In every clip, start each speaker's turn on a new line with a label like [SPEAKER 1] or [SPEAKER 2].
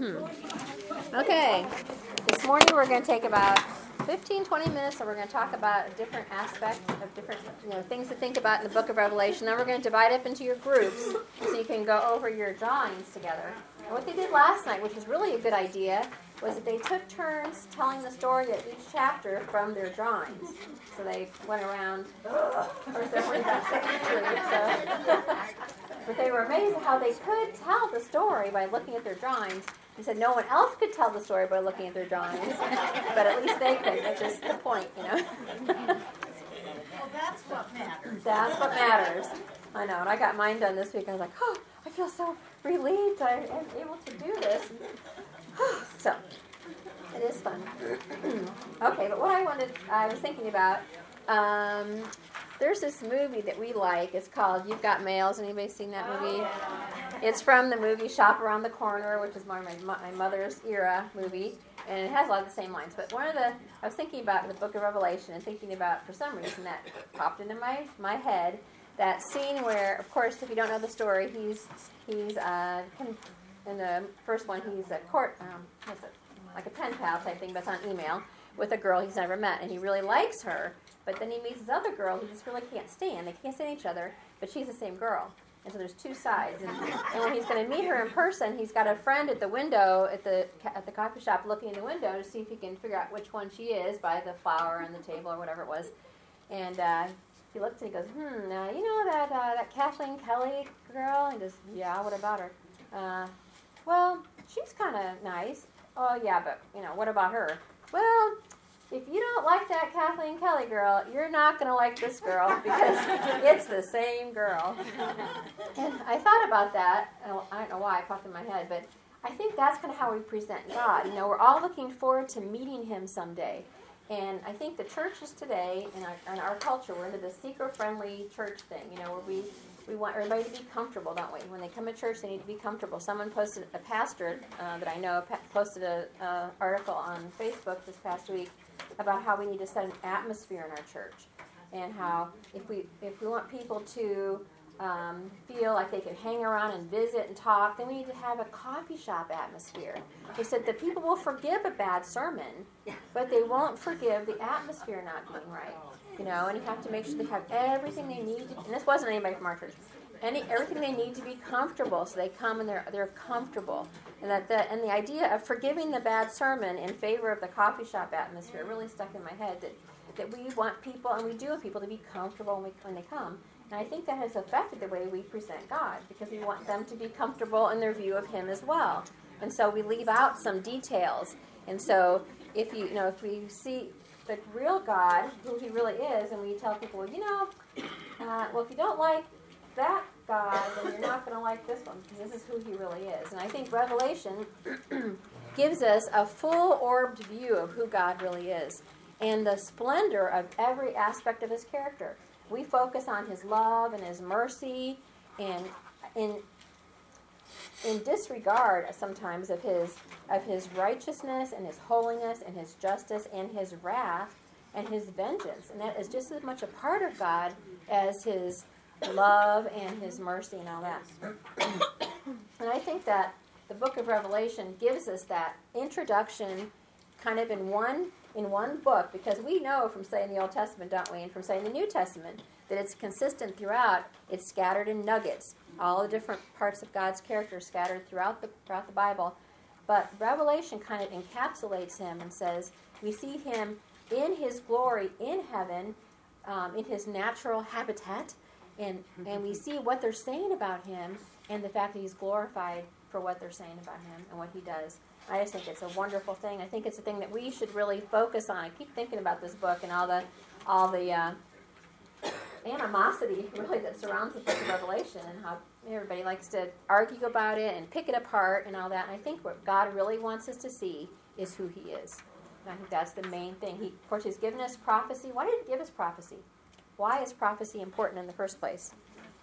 [SPEAKER 1] Okay, this morning we're going to take about 15-20 minutes, and we're going to talk about a different aspect of different things to think about in the book of Revelation. Then we're going to divide up into your groups so you can go over your drawings together. And what they did last night, which was really a good idea, was that they took turns telling the story of each chapter from their drawings. So they went around, but they were amazed at how they could tell the story by looking at their drawings. He said no one else could tell the story by looking at their drawings, but at least they could. That's just the point,
[SPEAKER 2] Well, that's what matters.
[SPEAKER 1] That's what matters. I know, and I got mine done this week. I was like, oh, I feel so relieved I am able to do this. So, it is fun. Okay, but what I was thinking about, there's this movie that we like. It's called You've Got Mails. Anybody seen that movie?
[SPEAKER 2] Oh, yeah.
[SPEAKER 1] It's from the movie Shop Around the Corner, which is my mother's era movie, and it has a lot of the same lines. But I was thinking about the book of Revelation and thinking about, for some reason, that popped into my head, that scene where, of course, if you don't know the story, he's in the first one, he's a like a pen pal type thing, but it's on email, with a girl he's never met, and he really likes her, but then he meets this other girl he just really can't stand. They can't stand each other, but she's the same girl. And so there's two sides. And when he's going to meet her in person, he's got a friend at the window, at the coffee shop, looking in the window to see if he can figure out which one she is by the flower on the table or whatever it was. And he looks and he goes, you know that Kathleen Kelly girl? And he goes, yeah, what about her? Well, she's kind of nice. Oh, yeah, but, what about her? Well, if you don't like that Kathleen Kelly girl, you're not going to like this girl because it's the same girl. And I thought about that. I don't know why it popped in my head, but I think that's kind of how we present God. We're all looking forward to meeting him someday. And I think the churches today, in our culture, we're into the seeker-friendly church thing, where we want everybody to be comfortable, don't we? When they come to church, they need to be comfortable. Someone posted, a pastor that I know, posted an article on Facebook this past week about how we need to set an atmosphere in our church, and how if we want people to feel like they can hang around and visit and talk, then we need to have a coffee shop atmosphere. They said that people will forgive a bad sermon, but they won't forgive the atmosphere not being right. And you have to make sure they have everything they need to, and this wasn't anybody from our church, everything they need to be comfortable, so they come and they're comfortable. And the idea of forgiving the bad sermon in favor of the coffee shop atmosphere really stuck in my head, that we want people, and we do want people to be comfortable when they come. And I think that has affected the way we present God, because we want them to be comfortable in their view of him as well. And so we leave out some details. And so if we see the real God, who he really is, and we tell people, if you don't like that God, then you're not going to like this one, because this is who he really is. And I think Revelation gives us a full-orbed view of who God really is and the splendor of every aspect of his character. We focus on his love and his mercy, and in disregard sometimes of his righteousness and his holiness and his justice and his wrath and his vengeance. And that is just as much a part of God as his love and his mercy and all that. And I think that the book of Revelation gives us that introduction kind of in one book, because we know from studying the Old Testament, don't we, and from studying the New Testament, that it's consistent throughout. It's scattered in nuggets, all the different parts of God's character scattered throughout the Bible. But Revelation kind of encapsulates him and says we see him in his glory in heaven, in his natural habitat, and we see what they're saying about him and the fact that he's glorified for what they're saying about him and what he does. I just think it's a wonderful thing. I think it's a thing that we should really focus on. I keep thinking about this book and all the animosity really that surrounds the book of Revelation, and how everybody likes to argue about it and pick it apart and all that. And I think what God really wants us to see is who he is. And I think that's the main thing. Of course, he's given us prophecy. Why did he give us prophecy? Why is prophecy important in the first place?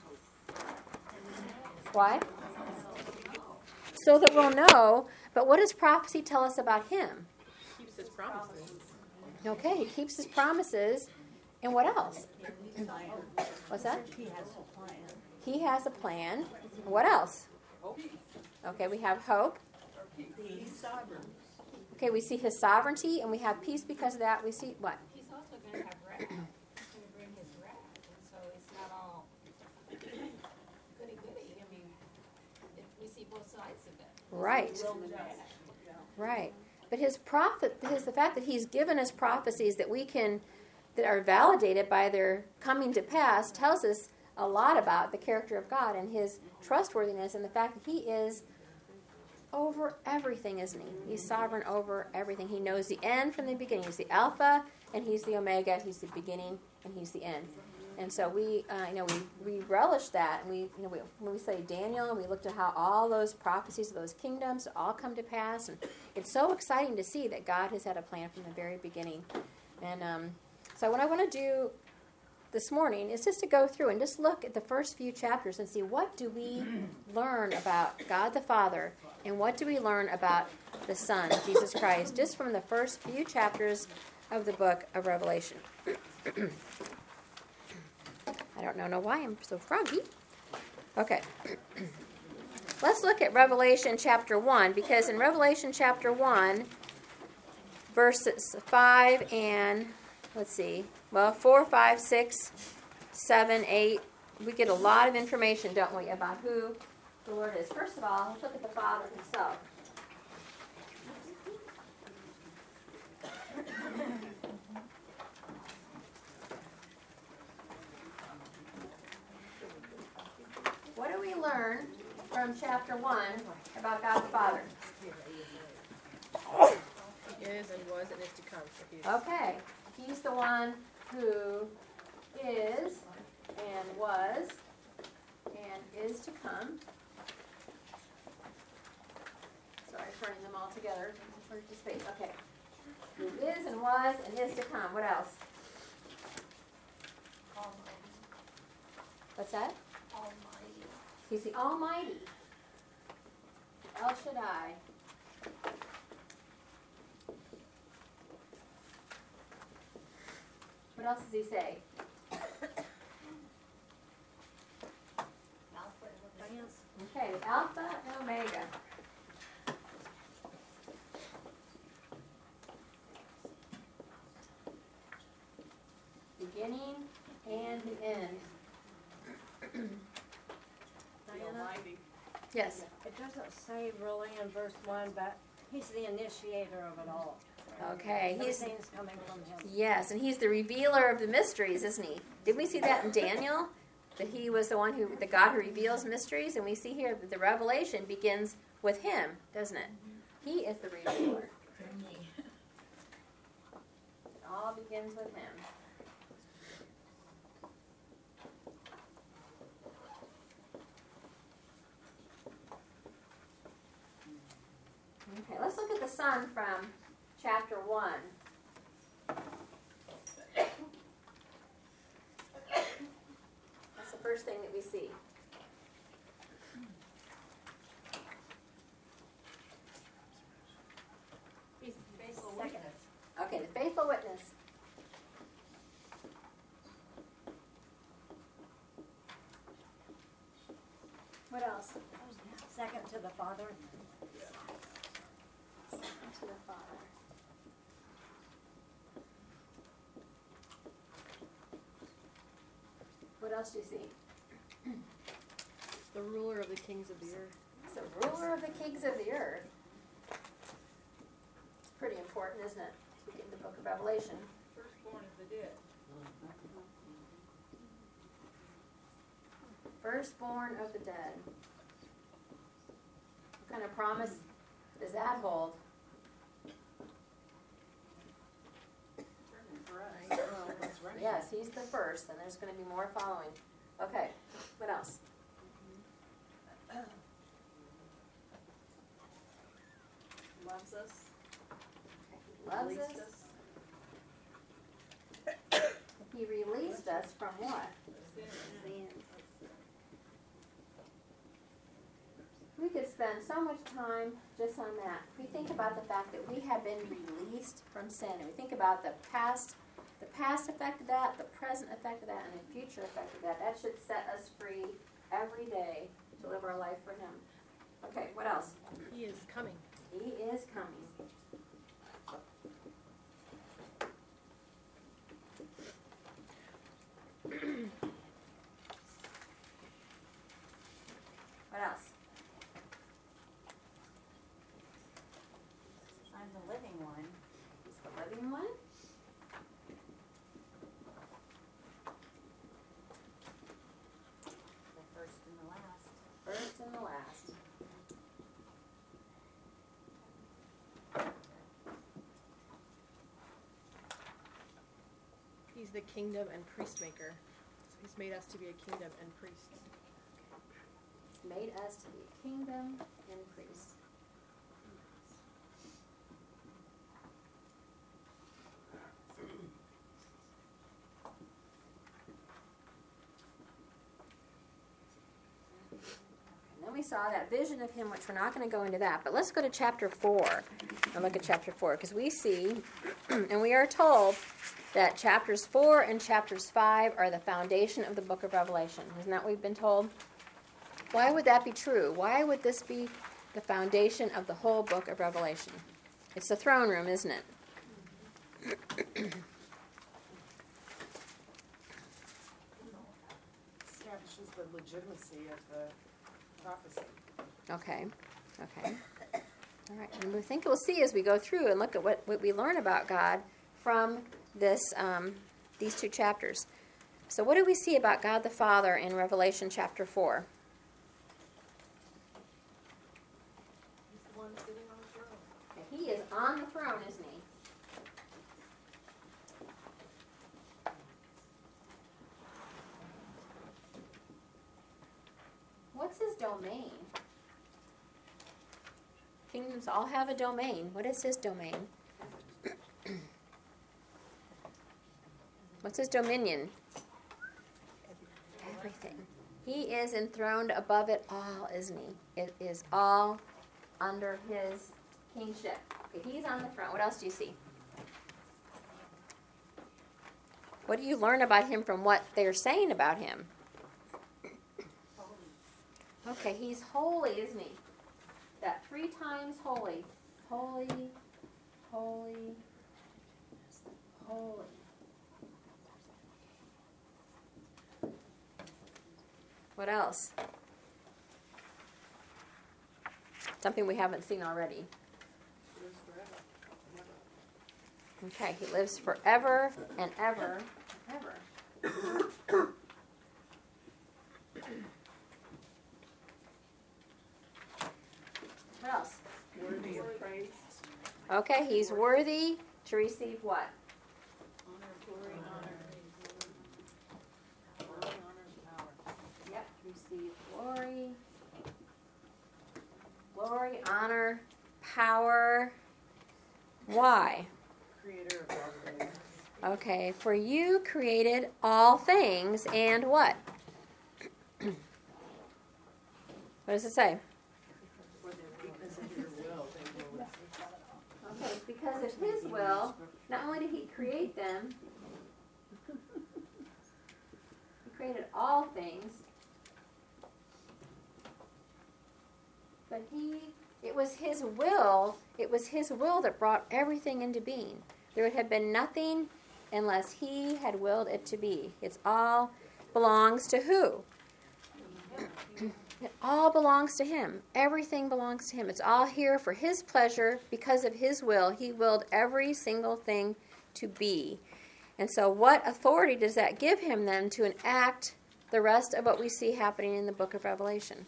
[SPEAKER 1] Why? So that we'll know. But what does prophecy tell us about him?
[SPEAKER 3] He keeps his promises.
[SPEAKER 1] Okay, he keeps his promises. And what else? What's that?
[SPEAKER 2] He has a plan.
[SPEAKER 1] He has a plan. What else?
[SPEAKER 3] Hope.
[SPEAKER 1] Okay, we have hope.
[SPEAKER 3] He's sovereign.
[SPEAKER 1] Okay, we see his sovereignty, and we have peace because of that. We see what?
[SPEAKER 2] He's also going to have wrath. He's going to bring his wrath, and so it's not all goody-goody. I mean, we see both sides of it.
[SPEAKER 1] Right. Right. But the fact that he's given us prophecies that that are validated by their coming to pass tells us a lot about the character of God and his trustworthiness and the fact that he is over everything, isn't he? He's sovereign over everything. He knows the end from the beginning. He's the Alpha and he's the Omega. He's the beginning and he's the end. And so we relish that. And when we study Daniel, we looked at how all those prophecies of those kingdoms all come to pass. And it's so exciting to see that God has had a plan from the very beginning. And so what I want to do this morning is just to go through and just look at the first few chapters and see what do we learn about God the Father and what do we learn about the Son, Jesus Christ, just from the first few chapters of the book of Revelation. I don't know why I'm so froggy. Okay. Let's look at Revelation chapter 1, because in Revelation chapter 1, verses 5 and, 4, 5, 6, 7, 8, we get a lot of information, don't we, about who the Lord is. First of all, let's look at the Father himself. What do we learn from chapter 1 about God the Father?
[SPEAKER 3] He is and was and is to come.
[SPEAKER 1] Okay. He's the one who is and was and is to come. Sorry, turning them all together. Turn to space. Okay. Who is and was and is to come. What else?
[SPEAKER 2] Almighty.
[SPEAKER 1] What's that?
[SPEAKER 2] Almighty.
[SPEAKER 1] He's the Almighty. El Shaddai. What else does he say?
[SPEAKER 2] Alpha and Omega.
[SPEAKER 1] Okay, Alpha and Omega. Beginning and the end.
[SPEAKER 3] Almighty.
[SPEAKER 1] Yes.
[SPEAKER 4] It doesn't say really in verse 1, but he's the initiator of it all.
[SPEAKER 1] Okay.
[SPEAKER 4] Everything's coming from him.
[SPEAKER 1] Yes, and he's the revealer of the mysteries, isn't he? Didn't we see that in Daniel? That he was the God who reveals mysteries, and we see here that the revelation begins with him, doesn't it? He is the revealer. It all begins with him. Okay, let's look at the Son from chapter 1. That's the first thing that we see.
[SPEAKER 2] He's the faithful
[SPEAKER 4] Second.
[SPEAKER 2] witness.
[SPEAKER 1] Okay, the faithful witness. What else?
[SPEAKER 4] Second to the Father.
[SPEAKER 1] Second to the Father. What else do you see?
[SPEAKER 3] The ruler of the kings of the earth.
[SPEAKER 1] It's the ruler of the kings of the earth. It's pretty important, isn't it? As we get in the book of Revelation.
[SPEAKER 3] Firstborn of the dead.
[SPEAKER 1] Firstborn of the dead. What kind of promise does that hold? Yes, he's the first, and there's going to be more following. Okay, what else?
[SPEAKER 3] Loves us.
[SPEAKER 1] He loves
[SPEAKER 3] Released
[SPEAKER 1] us. He released us from what?
[SPEAKER 3] Sin.
[SPEAKER 1] We could spend so much time just on that. If we think about the fact that we have been released from sin, and we think about the past effect of that, the present effect of that, and the future effect of that, that should set us free every day to live our life for him. Okay, what else?
[SPEAKER 3] He is coming.
[SPEAKER 1] He is coming. What else?
[SPEAKER 2] I'm the living one.
[SPEAKER 1] He's the living one.
[SPEAKER 2] The first and the last.
[SPEAKER 1] First and the last.
[SPEAKER 5] He's the kingdom and priest maker. So he's made us to be a kingdom and priests.
[SPEAKER 1] He's made us to be a kingdom and priests. And then we saw that vision of him, which we're not going to go into that. But let's go to chapter 4 and look at chapter 4. Because we see, and we are told, that chapters 4 and chapters 5 are the foundation of the book of Revelation. Isn't that what we've been told? Why would that be true? Why would this be the foundation of the whole book of Revelation? It's the throne room, isn't it?
[SPEAKER 6] Establishes the legitimacy of the prophecy.
[SPEAKER 1] Okay. All right. And we think we'll see as we go through and look at what we learn about God from this these two chapters. So what do we see about God the Father in Revelation chapter 4?
[SPEAKER 3] He's the one sitting on the throne.
[SPEAKER 1] Okay, he is on the throne, isn't he? What's his domain? Kingdoms all have a domain. What is his domain? What's his dominion? Everything. He is enthroned above it all, isn't he? It is all under his kingship. Okay, he's on the throne. What else do you see? What do you learn about him from what they're saying about him? Okay, he's holy, isn't he? That 3 times holy. Holy, holy, holy. What else? Something we haven't seen already. Okay, he lives forever and ever, ever. What else?
[SPEAKER 6] Worthy of praise.
[SPEAKER 1] Okay, he's worthy to receive what?
[SPEAKER 6] Honor, glory, honor. Glory, honor, and power.
[SPEAKER 1] Yep, receive glory. Glory, honor, power. Why?
[SPEAKER 6] Creator of all things.
[SPEAKER 1] Okay, for you created all things and what? What does it say?
[SPEAKER 6] For their weakness of your will, they will
[SPEAKER 1] Okay, it's because of his will, not only did he create them, he created all things, but it was his will that brought everything into being. There would have been nothing unless he had willed it to be. It all belongs to who? It all belongs to him. Everything belongs to him. It's all here for his pleasure. Because of his will, he willed every single thing to be. And so what authority does that give him then to enact the rest of what we see happening in the book of Revelation?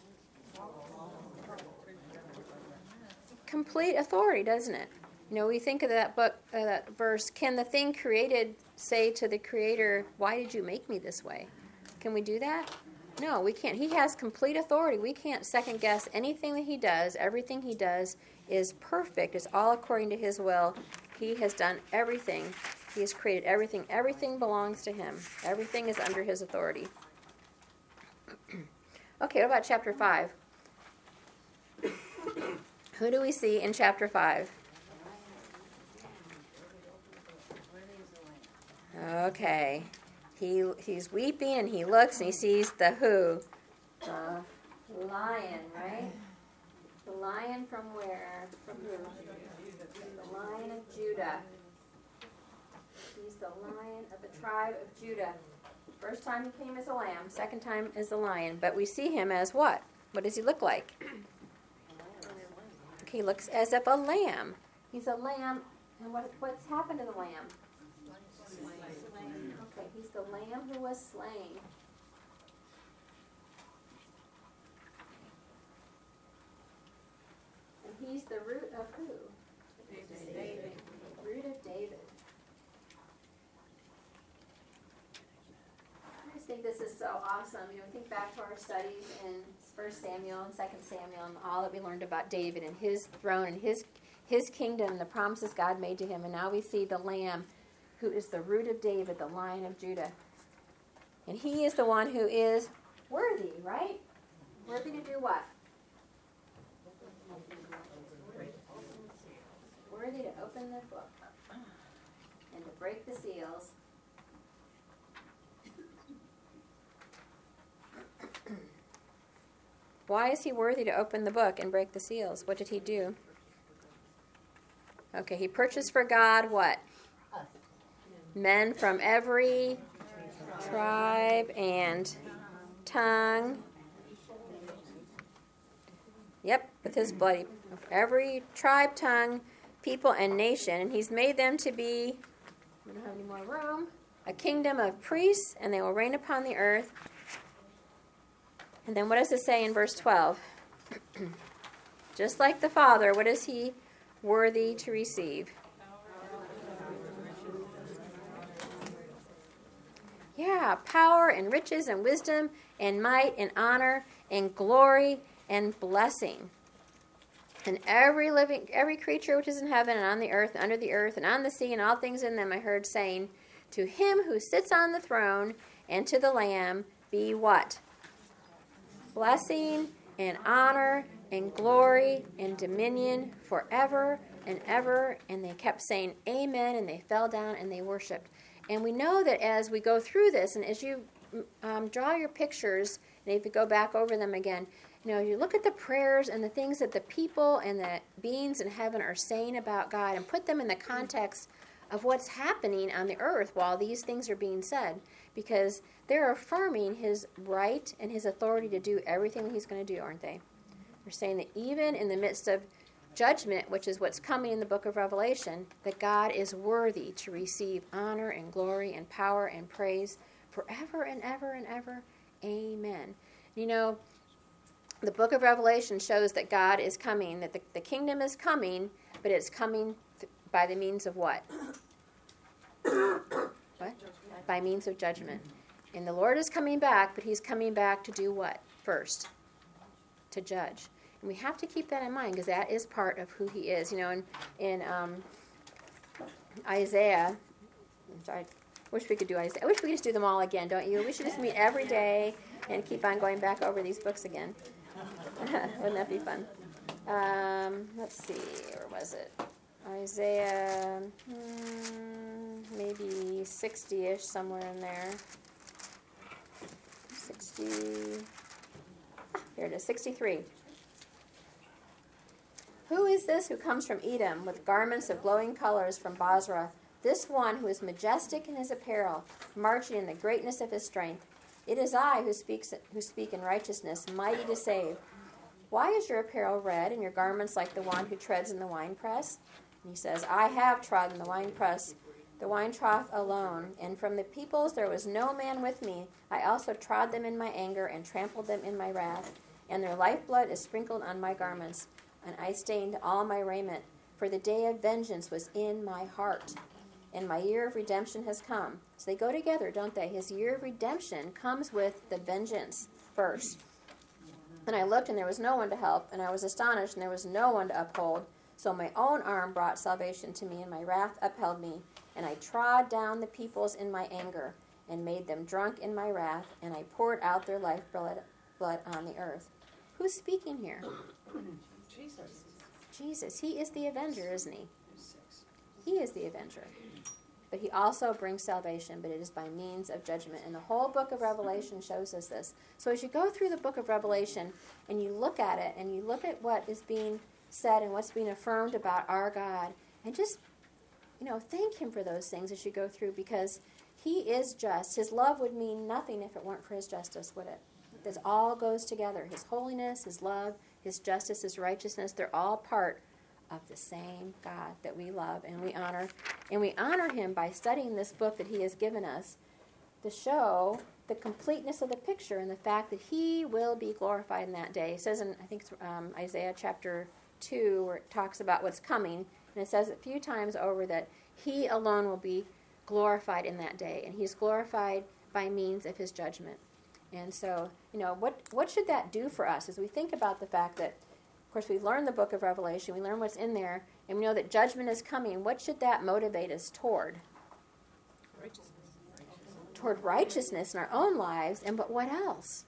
[SPEAKER 1] Complete authority, doesn't it? You know, we think of that book, that verse, can the thing created say to the Creator, why did you make me this way? Can we do that? No, we can't. He has complete authority. We can't second guess anything that he does. Everything he does is perfect. It's all according to his will. He has done everything. He has created everything. Everything belongs to him. Everything is under his authority. Okay, what about chapter 5? Who do we see in chapter 5? Okay. He's weeping and he looks and he sees the who? The lion, right? The The lion from where? From who? The Lion of Judah. He's the Lion of the tribe of Judah. First time he came as a lamb. Second time as a lion. But we see him as what? What does he look like? Okay, he looks as if a lamb. He's a lamb. And what's happened to the lamb? Okay, he's the lamb who was slain. And he's the root of who? David. Root of David. I just think this is so awesome. Think back to our studies in 1 Samuel and 2 Samuel and all that we learned about David and his throne and his kingdom and the promises God made to him. And now we see the Lamb who is the root of David, the Lion of Judah. And he is the one who is worthy, right? Worthy to do what? Worthy to open the book and to break the seals. Why is he worthy to open the book and break the seals? What did he do? Okay, he purchased for God what? Men from every tribe and tongue. Yep, with his blood. Every tribe, tongue, people, and nation. And he's made them to be, we don't have any more room, a kingdom of priests, and they will reign upon the earth. And then what does it say in verse 12? Just like the Father, what is he worthy to receive? Yeah, power and riches and wisdom and might and honor and glory and blessing. And every creature which is in heaven and on the earth and under the earth and on the sea and all things in them, I heard saying, to him who sits on the throne and to the Lamb be what? Blessing and honor and glory and dominion forever and ever. And they kept saying amen, and they fell down and they worshiped. And we know that as we go through this, and as you draw your pictures, and if you go back over them again, you look at the prayers and the things that the people and the beings in heaven are saying about God and put them in the context of what's happening on the earth while these things are being said, because they're affirming his right and his authority to do everything that he's going to do, aren't they? They're saying that even in the midst of judgment, which is what's coming in the book of Revelation, that God is worthy to receive honor and glory and power and praise forever and ever and ever. Amen. The book of Revelation shows that God is coming, that the kingdom is coming, but it's coming by the means of what? What? By means of judgment. And the Lord is coming back, but he's coming back to do what first? To judge. And we have to keep that in mind, because that is part of who he is. In Isaiah, I wish we could do Isaiah. I wish we could just do them all again, don't you? We should just meet every day and keep on going back over these books again. Wouldn't that be fun? Let's see, where was it? Isaiah, maybe 60-ish, somewhere in there. 60. Here it is, 63. Who is this who comes from Edom with garments of glowing colors from Basra? This one who is majestic in his apparel, marching in the greatness of his strength. It is I who speak in righteousness, mighty to save. Why is your apparel red and your garments like the one who treads in the winepress? And he says, I have trodden the winepress, the wine trough alone, and from the peoples there was no man with me. I also trod them in my anger and trampled them in my wrath, and their lifeblood is sprinkled on my garments, and I stained all my raiment, for the day of vengeance was in my heart, and my year of redemption has come. So they go together, don't they? His year of redemption comes with the vengeance first. And I looked, and there was no one to help, and I was astonished, and there was no one to uphold. So my own arm brought salvation to me, and my wrath upheld me. And I trod down the peoples in my anger, and made them drunk in my wrath, and I poured out their lifeblood on the earth. Who's speaking here?
[SPEAKER 6] Jesus.
[SPEAKER 1] Jesus. He is the avenger, isn't he? He is the avenger. but he also brings salvation, but it is by means of judgment. And the whole book of Revelation shows us this. So as you go through the book of Revelation and you look at it and you look at what is being said and what's being affirmed about our God, and just, thank him for those things as you go through, because he is just. His love would mean nothing if it weren't for his justice, would it? This all goes together. His holiness, his love, his justice, his righteousness, they're all part of the same God that we love and we honor. And we honor him by studying this book that he has given us to show the completeness of the picture and the fact that he will be glorified in that day. It says in, I think it's Isaiah chapter 2, where it talks about what's coming, and it says a few times over that he alone will be glorified in that day, and he's glorified by means of his judgment. And so, what should that do for us as we think about the fact that, of course, we learn the book of Revelation, we learn what's in there, and we know that judgment is coming. What should that motivate us toward?
[SPEAKER 5] Righteousness.
[SPEAKER 1] Toward righteousness in our own lives, but what else?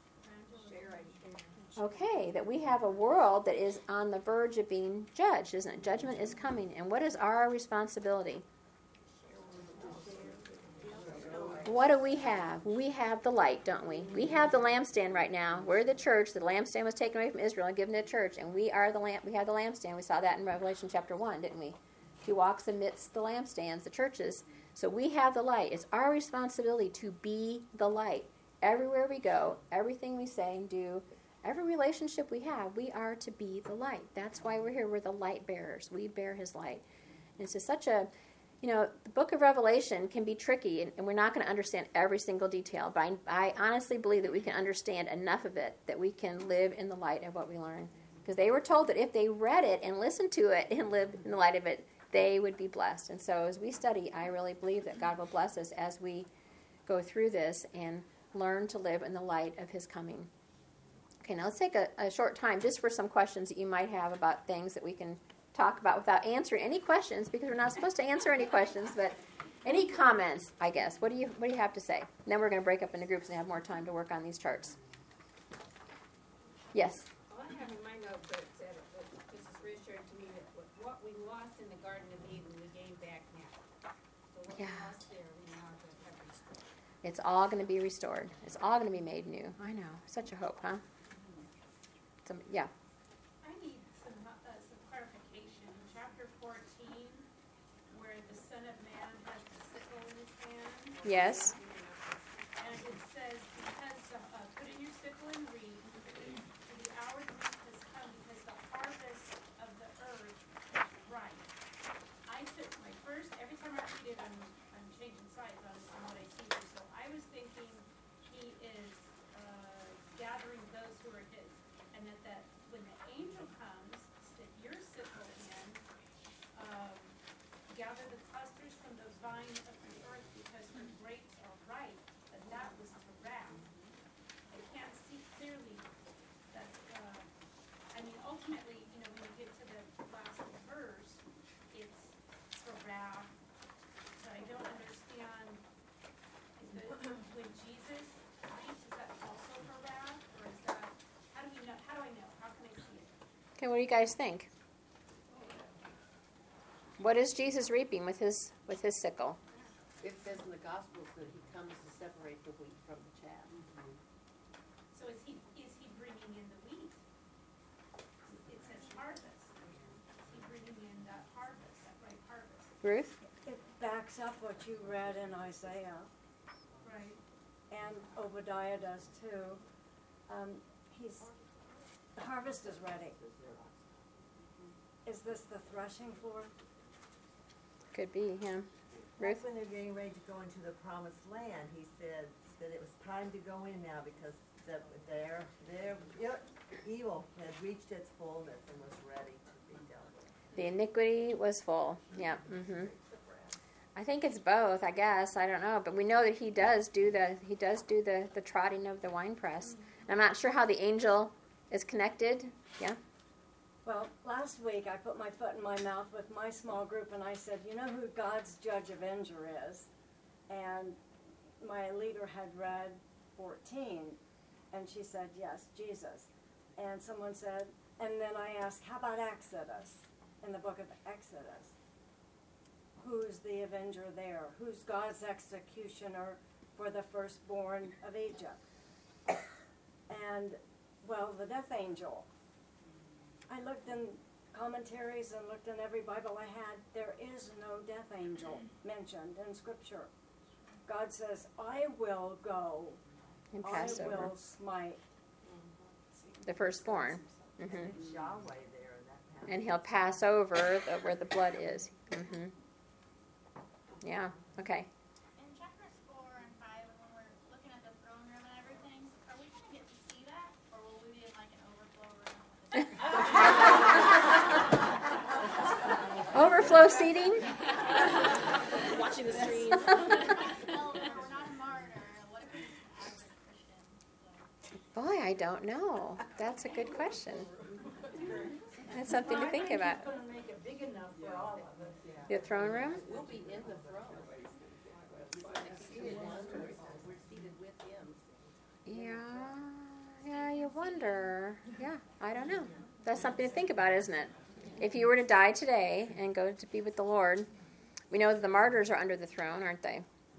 [SPEAKER 1] Okay, that we have a world that is on the verge of being judged, isn't it? Judgment is coming, and what is our responsibility? What do we have? We have the light, don't we? We have the lampstand right now. We're the church. The lampstand was taken away from Israel and given to the church, and we are the lamp. We have the lampstand. We saw that in Revelation chapter 1, didn't we? He walks amidst the lampstands, the churches. So we have the light. It's our responsibility to be the light. Everywhere we go, everything we say and do, every relationship we have, we are to be the light. That's why we're here. We're the light bearers. We bear his light. And it's just such a, the book of Revelation can be tricky, and we're not going to understand every single detail, but I honestly believe that we can understand enough of it that we can live in the light of what we learn. Because they were told that if they read it and listened to it and lived in the light of it, they would be blessed. And so as we study, I really believe that God will bless us as we go through this and learn to live in the light of his coming. Okay, now let's take a short time just for some questions that you might have about things that we can talk about without answering any questions, because we're not supposed to answer any questions, but any comments, I guess. What do you have to say? And then we're going to break up into groups and have more time to work on these charts. Yes?
[SPEAKER 2] Well, I have in my notes that it said, this is reassuring to me, that what we lost in the Garden of Eden, we gain back now. So what we lost there, we now have restored.
[SPEAKER 1] It's all going to be restored. It's all going to be made new. I know. Such a hope, huh? Yeah.
[SPEAKER 2] I need some clarification. In chapter 14, where the Son of Man has the sickle in his hand.
[SPEAKER 1] Yes.
[SPEAKER 2] And it says, put in your sickle and reap, for the hour of the reap has come, because the harvest of the earth is ripe. I took my first, every time I read it, I'm changing sides on what I see here. So I was thinking he is gathering those who are his. And that when the angel comes, stick your sickle in, gather the clusters from the vine of the earth, because her grapes are ripe, but that was to wrath. I can't see clearly that, ultimately, when you get to the last verse, it's for wrath. So I don't understand, when Jesus reaps, is that also for wrath, or is that, how do I know? How can I see it?
[SPEAKER 1] Okay, what do you guys think? What is Jesus reaping with his sickle?
[SPEAKER 3] It says in the Gospels that he comes to separate the wheat from the chaff.
[SPEAKER 2] So is he bringing in the wheat? It says harvest. Is he bringing in that harvest, that ripe harvest?
[SPEAKER 1] Ruth?
[SPEAKER 4] It backs up what you read in Isaiah,
[SPEAKER 2] Right.
[SPEAKER 4] and Obadiah does too. The harvest is ready. Is this the threshing floor?
[SPEAKER 1] Could be, yeah. Ruth?
[SPEAKER 7] When they're getting ready to go into the promised land, he said that it was time to go in now, because their evil had reached its fullness and was ready to be dealt with.
[SPEAKER 1] The iniquity was full. Yeah. Mm-hmm. I think it's both, I guess. I don't know. But we know that he does do the trotting of the winepress. I'm not sure how the angel is connected. Yeah.
[SPEAKER 4] Well, last week I put my foot in my mouth with my small group, and I said, you know who God's judge of Avenger is? And my leader had read 14, and she said, yes, Jesus. And someone said, and then I asked, how about Exodus, in the book of Exodus? who's the avenger there? Who's God's executioner for the firstborn of Egypt? And, well, the death angel. I looked in commentaries and looked in every Bible I had. There is no death angel mentioned in Scripture. God says, I will go.
[SPEAKER 1] And
[SPEAKER 4] I
[SPEAKER 1] pass over.
[SPEAKER 4] will smite.
[SPEAKER 1] The firstborn.
[SPEAKER 7] It's Yahweh there in that passage.
[SPEAKER 1] And he'll pass over where the blood is. Yeah, okay.
[SPEAKER 8] In chapters 4 and 5, when we're looking at the throne room and everything, are we going to get to see that? Or will we be in like an overflow room?
[SPEAKER 1] Overflow seating?
[SPEAKER 5] Watching the stream.
[SPEAKER 8] Well, we're not a martyr. What if it's an average Christian? So.
[SPEAKER 1] Boy, I don't know. That's a good question. That's something to think about.
[SPEAKER 3] He's gonna make it big enough for all of us.
[SPEAKER 1] The throne room?
[SPEAKER 3] We'll be in the throne. We're seated with him.
[SPEAKER 1] Yeah, you wonder. Yeah, I don't know. That's something to think about, isn't it? If you were to die today and go to be with the Lord, we know that the martyrs are under the throne, aren't they?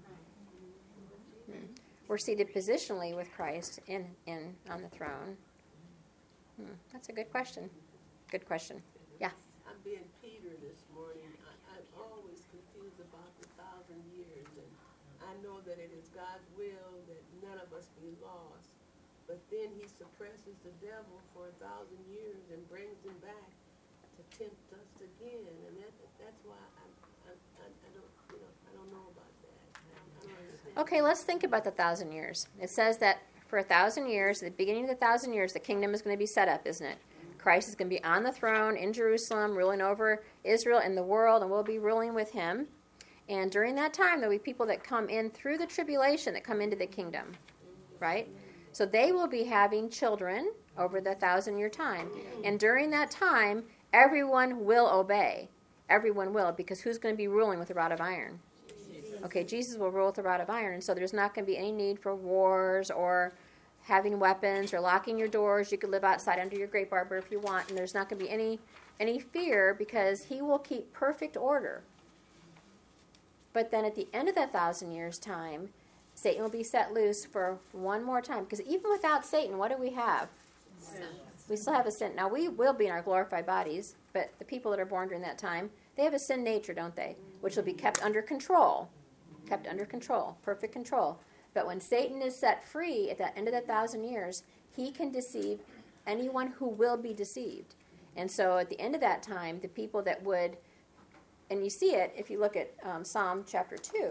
[SPEAKER 1] We're seated positionally with Christ in on the throne. That's a good question. Good question. Yeah.
[SPEAKER 9] I'm being Peter this morning. I'm always confused about the 1,000 years, and I know that it is God's will that none of us be lost. But then He suppresses the devil for 1,000 years and brings him back to tempt us again, and that's why I don't know about that. I don't understand.
[SPEAKER 1] Okay, let's think about the 1,000 years. It says that for 1,000 years, at the beginning of the 1,000 years, the kingdom is going to be set up, isn't it? Christ is going to be on the throne in Jerusalem, ruling over Israel and the world, and we'll be ruling with him. And during that time, there'll be people that come in through the tribulation that come into the kingdom, right? So they will be having children over the 1,000-year time. And during that time, everyone will obey. Everyone will, because who's going to be ruling with a rod of iron? Okay, Jesus will rule with a rod of iron, and so there's not going to be any need for wars or having weapons or locking your doors. You could live outside under your grape arbor if you want, and there's not going to be any fear because he will keep perfect order. But then at the end of that 1,000 years' time, Satan will be set loose for one more time. Because even without Satan, what do we have? Sin. We still have a sin. Now, we will be in our glorified bodies, but the people that are born during that time, they have a sin nature, don't they? Which will be kept under control. Kept under control. Perfect control. But when Satan is set free at the end of the 1,000 years, he can deceive anyone who will be deceived. And so at the end of that time, the people that would, and you see it if you look at Psalm chapter 2,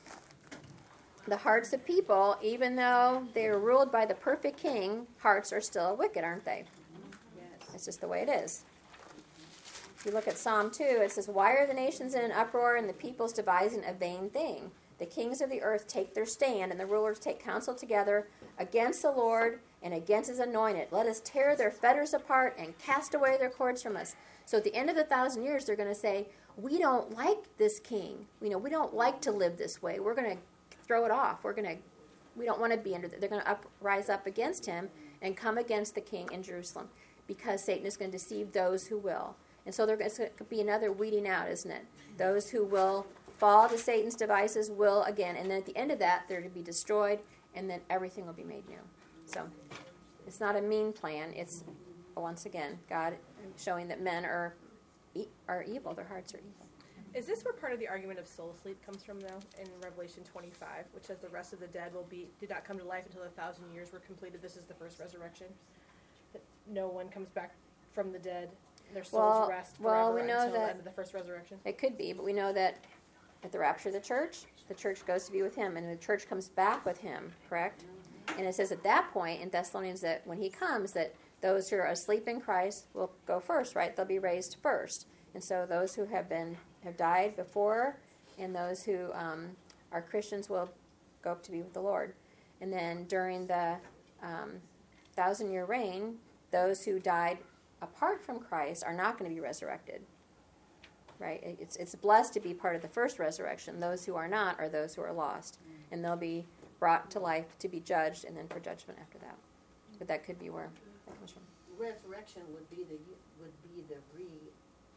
[SPEAKER 1] the hearts of people, even though they are ruled by the perfect king, hearts are still wicked, aren't they? Yes. It's just the way it is. If you look at Psalm 2, it says, "Why are the nations in an uproar and the peoples devising a vain thing? The kings of the earth take their stand, and the rulers take counsel together against the Lord and against his anointed. Let us tear their fetters apart and cast away their cords from us." So at the end of the 1,000 years, they're going to say, we don't like this king. We don't like to live this way. We're going to throw it off. We don't want to be under. They're going to rise up against him and come against the king in Jerusalem, because Satan is going to deceive those who will. And so it's going to be another weeding out, isn't it? Those who will fall to Satan's devices will again, and then at the end of that, they're to be destroyed, and then everything will be made new. So it's not a mean plan. It's, once again, God showing that men are evil. Their hearts are evil.
[SPEAKER 5] Is this where part of the argument of soul sleep comes from, though, in Revelation 25, which says the rest of the dead did not come to life until 1,000 years were completed? This is the first resurrection. That no one comes back from the dead. Their souls rest forever
[SPEAKER 1] we know
[SPEAKER 5] until the
[SPEAKER 1] that
[SPEAKER 5] end of the first resurrection.
[SPEAKER 1] It could be, but we know that at the rapture of the church goes to be with him, and the church comes back with him, correct? And it says at that point in Thessalonians that when he comes, that those who are asleep in Christ will go first, right? They'll be raised first. And so those who have died before, and those who are Christians will go up to be with the Lord. And then during the 1,000-year reign, those who died apart from Christ are not going to be resurrected. Right? It's blessed to be part of the first resurrection. Those who are not are those who are lost. And they'll be brought to life to be judged, and then for judgment after that. But that could be where that comes from.
[SPEAKER 3] Resurrection would be the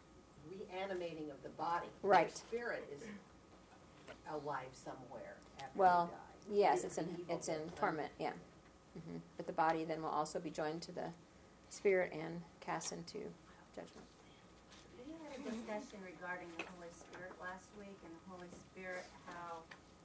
[SPEAKER 3] reanimating of the body.
[SPEAKER 1] Right.
[SPEAKER 3] Their spirit is alive somewhere after
[SPEAKER 1] Well,
[SPEAKER 3] they die.
[SPEAKER 1] yes,
[SPEAKER 3] It's
[SPEAKER 1] it's in
[SPEAKER 3] evil.
[SPEAKER 1] torment, yeah. But the body then will also be joined to the spirit and cast into judgment.
[SPEAKER 10] We had a discussion regarding the Holy Spirit last week, and the Holy Spirit, how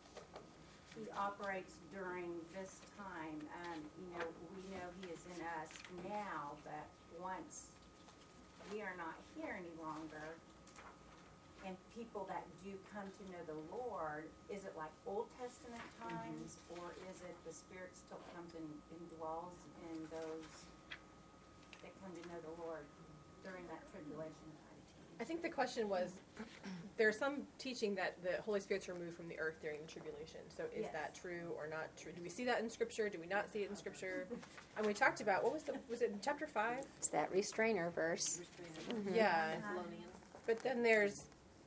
[SPEAKER 10] he operates during this time. And, we know he is in us now, but once we are not here any longer, and people that do come to know the Lord, is it like Old Testament times, or is it the Spirit still comes and dwells in those that come to know the Lord during that tribulation time?
[SPEAKER 5] I think the question was, there's some teaching that the Holy Spirit's removed from the earth during the tribulation. So is
[SPEAKER 10] Yes.
[SPEAKER 5] that true or not true? Do we see that in Scripture? Do we not see it in Scripture? And we talked about, was it in chapter 5?
[SPEAKER 1] It's that restrainer verse.
[SPEAKER 5] Yeah.
[SPEAKER 3] Thessalonians.
[SPEAKER 5] But then there's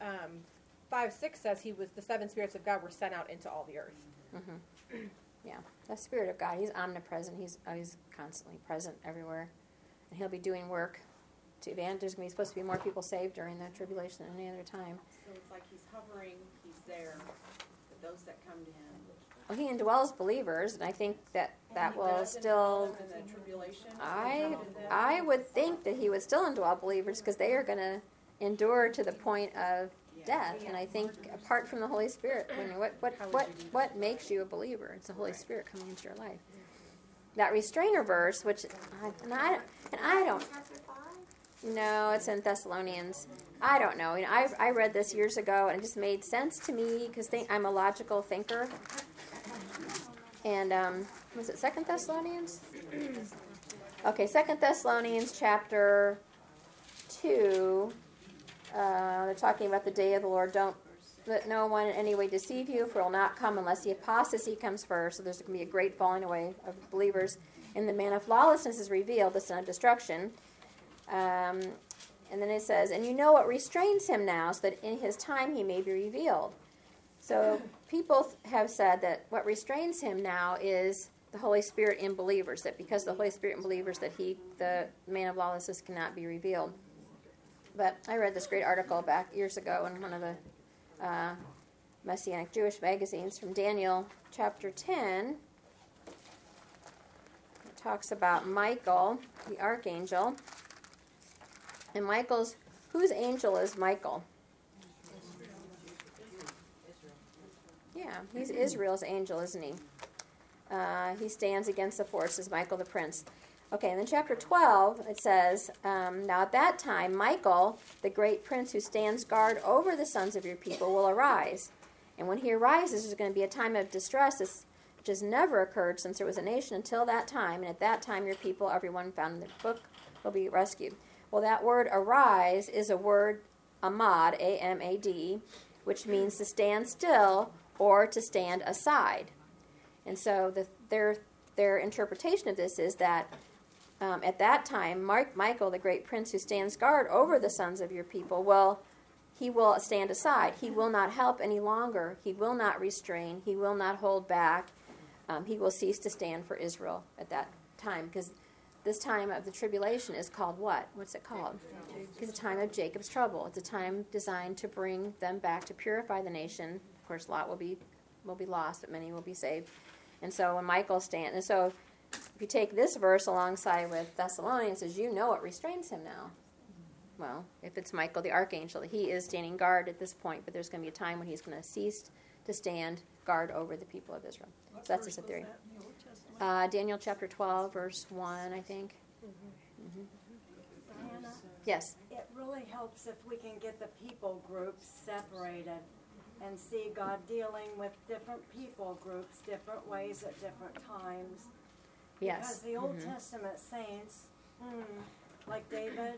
[SPEAKER 5] 5:6 says the 7 spirits of God were sent out into all the earth.
[SPEAKER 1] Yeah, the Spirit of God, he's omnipresent. He's constantly present everywhere. And he'll be doing work to evangelize. There's going to be supposed to be more people saved during the tribulation than any other time.
[SPEAKER 6] So it's like he's hovering, he's there, for those that come to him.
[SPEAKER 1] Well, he indwells believers, and I think that
[SPEAKER 6] And he
[SPEAKER 1] will
[SPEAKER 6] does
[SPEAKER 1] still...
[SPEAKER 6] indwell them in the tribulation.
[SPEAKER 1] I would think that he would still indwell believers because they are going to endure to the point of death. And I think apart from the Holy Spirit, what makes you a believer? It's the Holy Spirit coming into your life. That restrainer verse, which I don't. No, it's in Thessalonians. I don't know. I read this years ago, and it just made sense to me because I'm a logical thinker. And was it 2 Thessalonians? Okay, 2 Thessalonians chapter 2. They're talking about the day of the Lord. Don't let no one in any way deceive you, for it will not come unless the apostasy comes first. So there's going to be a great falling away of believers. And the man of lawlessness is revealed, the son of destruction. And then it says, and you know what restrains him now, so that in his time he may be revealed. So people have said that what restrains him now is the Holy Spirit in believers, that because the Holy Spirit in believers, that the man of lawlessness cannot be revealed. But I read this great article back years ago in one of the Messianic Jewish magazines from Daniel chapter 10. It talks about Michael, the archangel. And whose angel is Michael? Yeah, he's Israel's angel, isn't he? He stands against the forces, Michael the prince. Okay, and then chapter 12, it says, now at that time, Michael, the great prince who stands guard over the sons of your people, will arise. And when he arises, there's going to be a time of distress, which has never occurred since there was a nation until that time. And at that time, your people, everyone found in the book, will be rescued. Well, that word arise is a word, amad, A-M-A-D, which means to stand still or to stand aside. And so their interpretation of this is that at that time, Michael, the great prince who stands guard over the sons of your people, he will stand aside. He will not help any longer. He will not restrain. He will not hold back. He will cease to stand for Israel at that time, because this time of the tribulation is called what? What's it called? It's a time of Jacob's trouble. It's a time designed to bring them back, to purify the nation. Of course, Lot will be lost, but many will be saved. And so when Michael stands, and so if you take this verse alongside with Thessalonians, as you know what restrains him now. Well, if it's Michael the archangel, he is standing guard at this point, but there's going to be a time when he's going to cease to stand guard over the people of Israel. So that's just a theory. Daniel chapter 12, verse 1, I think.
[SPEAKER 4] Diana,
[SPEAKER 1] Yes.
[SPEAKER 4] it really helps if we can get the people groups separated and see God dealing with different people groups, different ways at different times.
[SPEAKER 1] Yes.
[SPEAKER 4] Because the Old Testament saints, like David,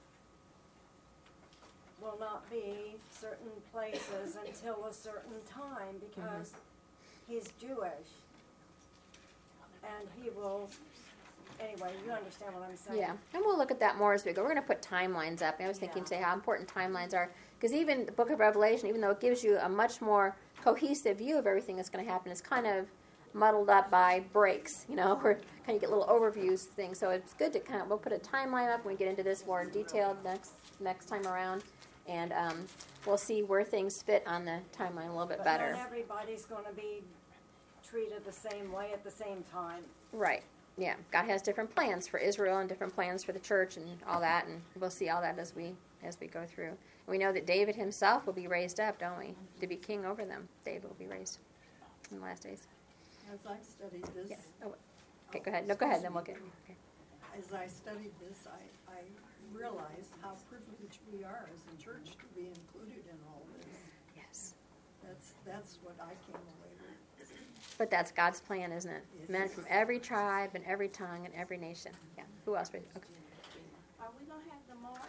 [SPEAKER 4] will not be certain places until a certain time because he's Jewish. And he will, anyway, you understand what I'm saying.
[SPEAKER 1] Yeah, and we'll look at that more as we go. We're going to put timelines up. And I was thinking today how important timelines are, because even the book of Revelation, even though it gives you a much more cohesive view of everything that's going to happen, is kind of muddled up by breaks, where kind of get little overviews things. So it's good to we'll put a timeline up when we get into this more detailed next time around. and we'll see where things fit on the timeline a little bit
[SPEAKER 4] But
[SPEAKER 1] better.
[SPEAKER 4] not everybody's going to be treated the same way at the same time.
[SPEAKER 1] Right. Yeah. God has different plans for Israel and different plans for the church and all that, and we'll see all that as we go through. And we know that David himself will be raised up, don't we? To be king over them. David will be raised in the last days.
[SPEAKER 11] As I studied this,
[SPEAKER 1] Yes. Oh, okay, go ahead. No, go ahead, then we'll get. Okay.
[SPEAKER 11] as I studied this, I realized how privileged we are as a church to be included in all this.
[SPEAKER 1] Yes.
[SPEAKER 11] That's what I came away with.
[SPEAKER 1] But that's God's plan, isn't it?
[SPEAKER 11] Yes.
[SPEAKER 1] Men from every tribe and every tongue and every nation. Yeah. Who else? Okay.
[SPEAKER 8] Are we gonna have the mark?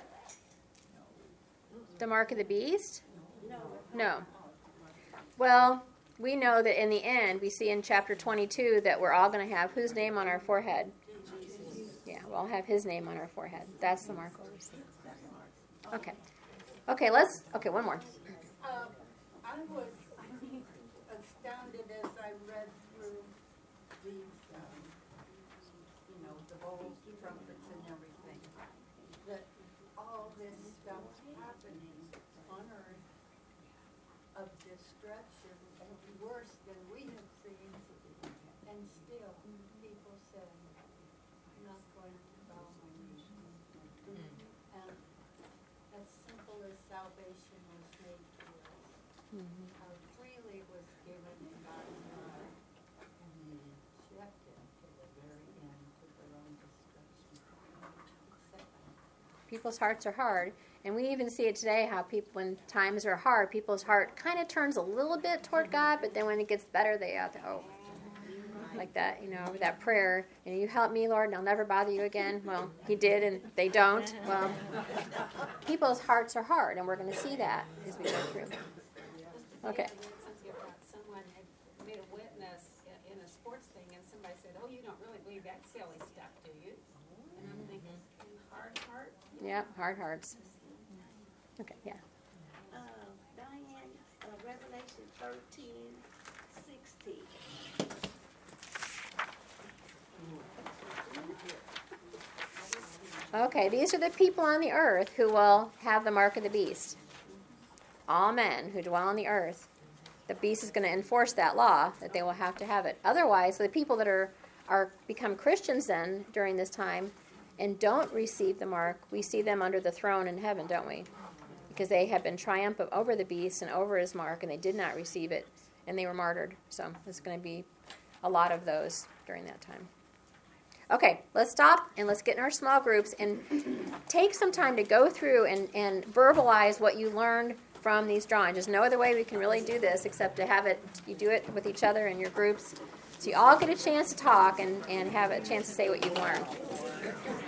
[SPEAKER 1] The mark of the beast?
[SPEAKER 3] No.
[SPEAKER 1] No. Well, we know that in the end, we see in chapter 22 that we're all going to have whose name on our forehead? Yeah, we'll all have his name on our forehead. That's the mark we'll receive. Okay. Okay, one more.
[SPEAKER 12] I was astounded as I read through these, the bowls, trumpets, and everything, that all this stuff happening on earth of destruction and worse than we have seen, and still people say, I'm not going to bow my knee. And as simple as salvation was made to us, how freely was given in God's love, and rejected to the very end to their own destruction. It's sad.
[SPEAKER 1] People's hearts are hard. And we even see it today how people, when times are hard, people's heart kind of turns a little bit toward God, but then when it gets better, they have to, like that, that prayer, you help me, Lord, and I'll never bother you again. Well, he did, and they don't. Well, people's hearts are hard, and we're going to see that as we go through. Okay.
[SPEAKER 6] Someone had made a witness in a sports thing, and somebody said, "Oh, you don't really believe that silly stuff, do you?" And I'm thinking, hard heart.
[SPEAKER 1] Yeah, hard hearts. Okay, yeah.
[SPEAKER 12] Diane, Revelation 13:16.
[SPEAKER 1] Okay, these are the people on the earth who will have the mark of the beast. All men who dwell on the earth. The beast is going to enforce that law, that they will have to have it. Otherwise, the people that are become Christians then during this time and don't receive the mark, we see them under the throne in heaven, don't we? Because they have been triumphant over the beast and over his mark, and they did not receive it, and they were martyred. So there's going to be a lot of those during that time. Okay, let's stop and let's get in our small groups and take some time to go through and verbalize what you learned from these drawings. There's no other way we can really do this except to have it, you do it with each other in your groups. So you all get a chance to talk and have a chance to say what you've learned.